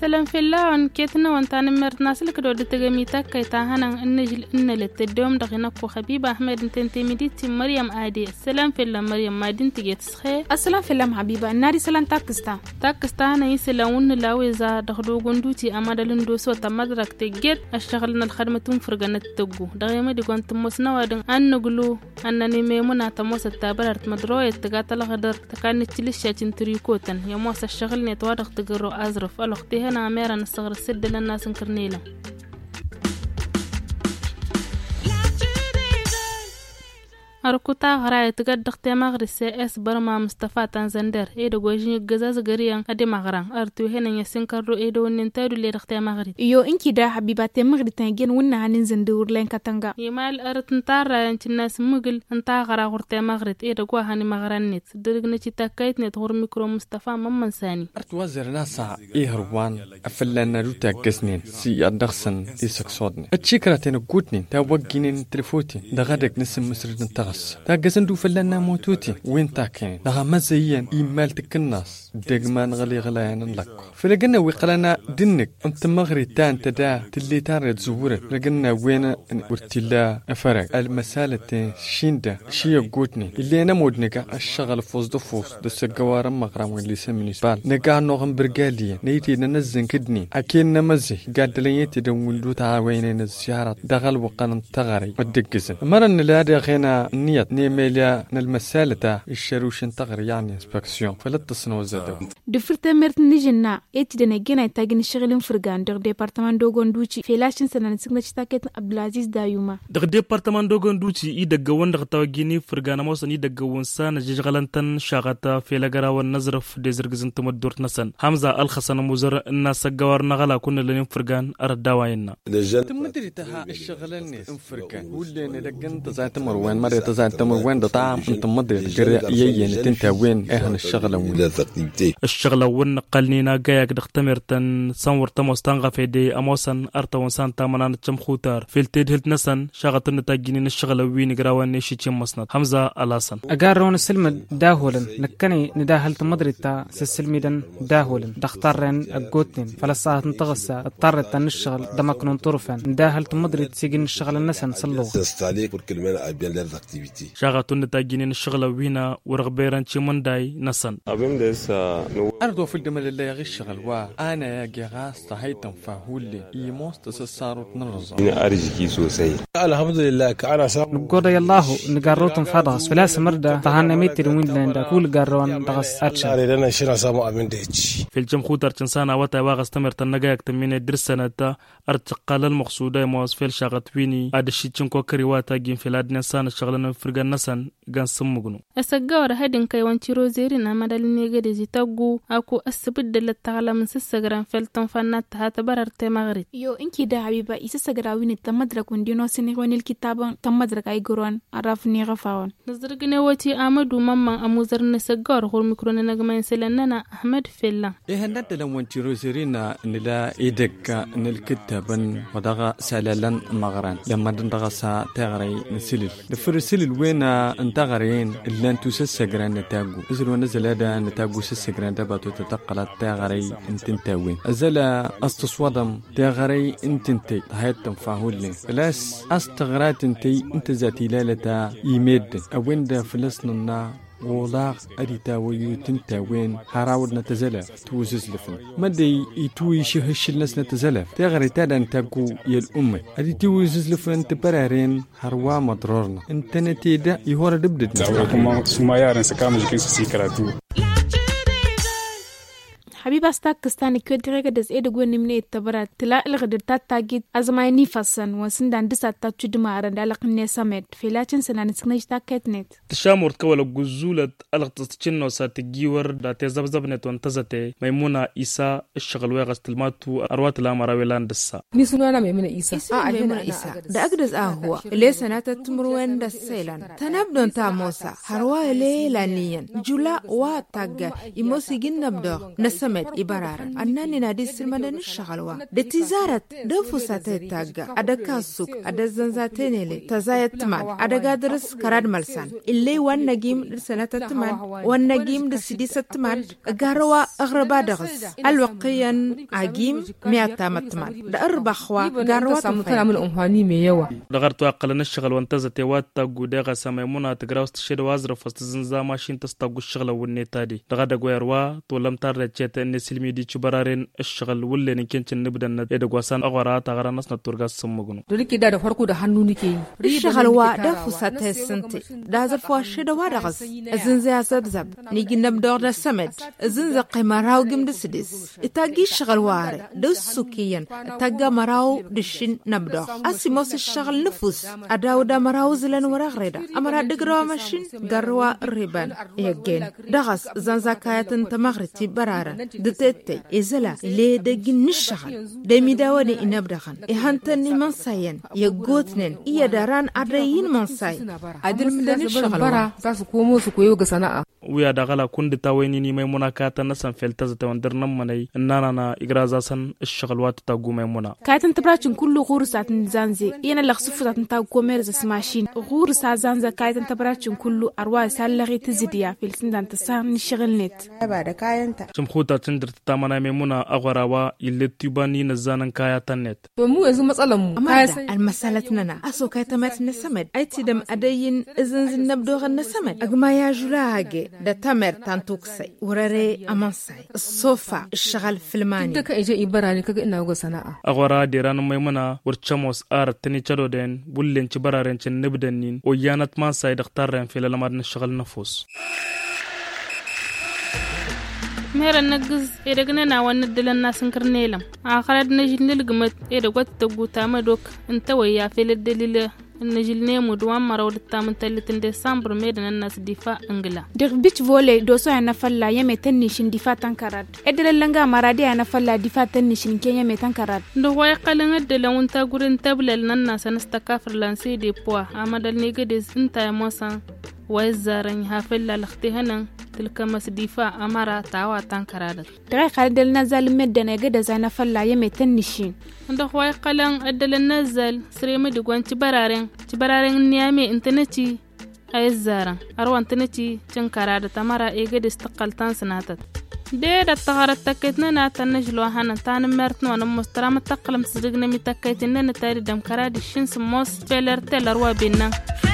سلام في الله أن كيتنا وانتان مرت ناسلك دو دتغميتك كي تاهنا النجل إن للتدوم دغنك وحبيب أحمد انتنتي مديتي مريم عادي. سلام في الله مريم ما دين تجي تسخي. السلام في الله حبيبة النادي سلام تاكستا أنا يسلون لاويزا دخلو قندوتي أما دلندو سوى مدرك تجيت اشتغلنا الخدمة فرقنا التجو دغيمة دي كنت مسنا ودن أن نقولو أنني ميمونة تموس التابرت مدروية تقاتل غدر تكانت تلشة تنتريكوتن يموس الشغل نتوارق تقرو أزرف الوقت هنا أميرا نستغر السد للناس نكرنيلا. أركوتا غراية تقدر تماغر السياس برما مصطفى تنزندر إيدو جوجين الجزاز جريان أدي مغران أرتو هنا يسنكرو إيدو ننتادو اللي رختي مغري يو إنكي دا حبيبة تمغري تنجين ونا هننزندور لين كتنجا يمال أرت نتارا أنت الناس مغل نتا غرا غرتي مغري إيدو جوا هني مغران نت درجنا تتاكيت نت غور ميكرو مصطفى ممن ثاني أرت وزر ناسا إيهروان أفلنا روتا جسنين سي أدخسن إسكسودني الشكرة تنقوتني توجينين تلفوتي دغدك نسم مسرد نتغ تاجسن دو فلنا موتوتي وين تاكين لها مزيان إيمال تكناس دقمان غلي غلايان لك فلقنا ويقلنا دنك أنت مغري تان تدا تلي تان تزورت فلقنا وين ورتلا أفرق المسالة شيندا شيء قوتني اللي أنا مودنك الشغل فوز دفوز دس الجوار مغرام واللي سمني سبال نقع نوغن برجالية نيتي ننزن كدني أكين نمزي قاد ليتي دون دو تعاوين الزيارات دخل وقنا تغري ودقزن مرن لا خينا نيت نيميليا نالمسالة الشروش انتغر يعني اسباكسيون فلتصنو زادو دفرت مرت نجنا ايتي دنا جينا تاغن شغلين فرغان دغ ديبارتمان دوغون دوتشي فيلاشن سنان سيغنا تاكيت عبد العزيز دايوما دغ ديبارتمان دوغون دوتشي اي دغون دغ تاغيني فرغان موسني دغون سان جيجغلنتن شاغتا فيلاغرا والنزرف ديزرغزن تمدورت نسن حمزه الخسن مزر الناس غوار نغلا كن لين فرغان ارداوينا تمدري تها الشغلني انفرغان ولين دغن تزات مروان مري تزات وين طعم انت مضي جريين تنت وين اهل الشغله وين قلنينا جايك دختمرتن صور تموستان غفيدي اموسن ارتون سانتا منان تشمخوتار فيلتيد هلت نسن شغتن تاجينين الشغله وين غراوان شي تشمسنت حمزه الاسن اغارون السلم داهولن نكني نداهلت مدريتا سلميدن داهولن دختارن اغوتن فلسات نتغسا اضطرت ان الشغل دمكن طرفن نداهلت مدريت سيجن الشغل النسن صلو شغتن تاجينين الشغله وينا ورغبيران تشمنداي نسن أردو في الدمل اللي يغي الشغل وأنا يا جغاس تهيتم فهولي يموس تسسارو تنرزا أرجيكي سوسي الحمد لله كأنا سام نقول يا الله نقاروتم فادغس فلا سمردا تهانا ميتر وين لندا كل قارون دغس أتش أنا شنا سامو أمين ديتش في الجمخوتر تنسانا وتا واغس تمرت نجاك تمين درسنا تا أرتقال المقصودة موس في الشغط ويني أدشي تشنكو كريواتا جين في لاد نسان الشغلنا فرقان نسان جان سمغنو السجار هادين كي وانتيرو زيرنا مدلني جدي تاجو أكو أسبد للتعلم من سسجران فلتن فنات هتبرر تمغرد يو إنكي دا حبيبة إسسجراوين التمدرك وندينو سنغوان الكتاب تمدرك أي جروان عرفني غفاون نزرقنا وتي أمد وماما أموزر نسجار هو المكرون نجمع سلنا أحمد فيلا إيه هندت لو وانتيرو زيرنا نلا إيدك نالكتاب ودغا سلالن مغران لما دغا سا تغري نسلل الفرسل وين انتغرين اللي انتو سسجران نتاجو إذا نزل هذا نتاجو سسجران دبتو تتقلت تغري انتنتاوين أزلا استصودم تغري انتنتي هايتم فاهولي فلاس استغرات انت ذاتي لالتا يمد اوين دا فلسنا ولاغ أريتا ويوتنتا وين هراود نتزلف توزز لفن مدي يتوي شهش الناس نتزلف تغري تادا انتاقو يالأمي أدي توزز لفن تبرارين هروا مضرورنا انت نتيدا يهور دبدد نتاقو سمايا رنسكامج كنسو سيكراتو حبيبة ستاكستاني كودريغا دز إيدو غوان نمني التبرات تلا الغدر تاتاقيد أزماي نيفاسان وسندان دسات تاتشو دمارن دالق النسامت فيلاتين سنان سكنيش تاكيت نت تشامور كوالا غزولة الغتستشنو ساتجيور دا تزبزبنت وانتزتي ميمونة إيسا الشغل ويغس تلماتو أروات الأمراويلان دسا نيسونو أنا ميمونة إيسا ميمونة إيسا دا أقدس هو اللي سنات تمروين دا سيلان تنبدون تاموسا هروا ليلانيا جولا واتاقا يموسي جن نبدو نسم samed ibararan annani na di silmadan shagalwa da tizarat da fusata tagga adaka suk adazan zatenele tazayatman adaga dris karad malsan illai wanna gim sanatatman wanna gim da sidisatman garwa agraba dagas alwaqiyan agim miatamatman da arbakhwa garwa mutana mun umfani mai yawa dagartu aqalna shagal wanta zate wata gudaga samaymuna tagrawst shid wazra fastazin zama shin tastagu shagla wonne tadi daga da goyarwa to lamtar da ceta ne silmi di cibararen shagal wulle ne kencin nibdan na da gwasan agwara ta gara nasna turga sumugunu duriki da farko da hannu nake yi shagalwa da fusata sinte da zarfa shida wa dagas azin za zabzab ni ginab dor da samed azin za qimaraw gim da sidis itagi shagalware da sukiyan taga maraw dishin nabdo asimos shagal nufus adawda maraw zilan waragreda amara digrawa mashin garwa riban yaggen dagas zanza kayatan tamagriti bararan dutete izala le da gin shagal da midawani inabdahan ihantan ni mansayan yagotnen iya daran adayin mansay adil midani shagal za su komo su koyo ga sana'a wiya da gala kundi tawaini ni mai muna kata na san felta zata wandar nan manai nana na igra za san shagal wata ta gu mai muna katan tabracin kullu gursatin zanze yana laksufu zatin ta gomer za smashin gursa zanza katan tabracin kullu arwa sallari tizidiya filsin dan ta san shagal net ba da kayanta cin khuta tun da ta mana mai muna agwarawa ille tubani na zanan kaya ta net to mu yanzu matsalan mu kaya sai almasalat nana aso kai ta mat na samad aiti da adayin izin nabdogan na samad agma ya julage da tamer tantuksai wurare amansai sofa shagal filmani duka ije ibara ne kaga ina ga sana'a agwara de ran mai muna wurchamos ar tani chado den bullen ci bararen cin nibdanin o yanat man sai daktarren filalamad na shagal nafus mera nagiz edagna na wannan dilan na sun karnelam a kharad na jindil gumat eda gwatta guta madok inta waya fele dalila na jilne mu duwan maraw ta mun talitin December me da nan nas difa Ingila der beach volley do so na falla yame tanni shin difa tankarad edel langa marade na falla difa tanni shin kenya me tankarad do way qalan edel wonta gurin tablal nan na sanasta kafir lansi de poa amadal ne gade inta mosan way zaran hafilla lakhtihanan tilka masdifa amara tawa tankarad dai khaldel nazal medda ne gade zana falla yame tanni shin ndo way qalan edel nazal sreme de gwanci bararen niyame intaneti ay zaran arwan taneti cin karada tamara ege de istaqaltan sanatat de da tagarat taketna na tanajlo hana tan mertno na mustrama taqlam sidigna mi taketna na tari dam karadi shin smos feler telar wa binna